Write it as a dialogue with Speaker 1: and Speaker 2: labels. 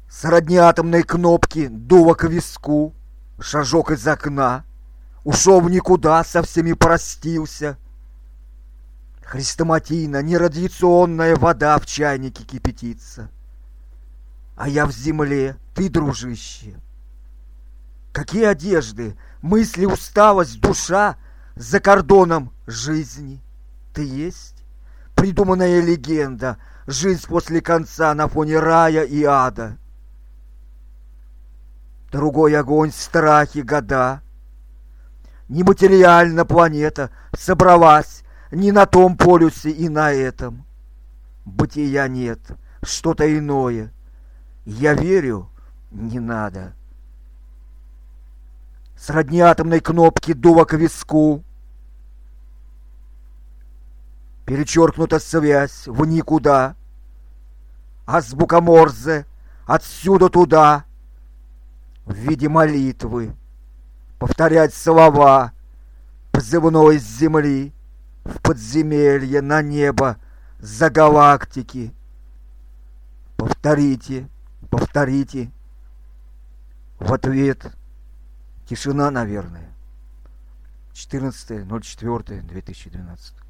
Speaker 1: Сродни атомной кнопки, дуло к виску, шажок из окна, ушел в никуда, со всеми простился. Хрестоматийно нерадиационная вода в чайнике кипятится. А я в земле, ты, дружище. Какие одежды, мысли, усталость, душа за кордоном жизни. Ты есть? Придуманная легенда, жизнь после конца на фоне рая и ада. Другой огонь, страхи, года. Нематериальна планета собралась не на том полюсе и на этом. Бытия нет, что-то иное. Я верю, не надо. Сродни атомной кнопки, дуло к виску. Перечеркнута связь в никуда. Азбука Морзе отсюда туда. В виде молитвы повторять слова, позывной с земли в подземелье, на небо, за галактики. Повторите, повторите. В ответ тишина, наверное. 14.04.2012.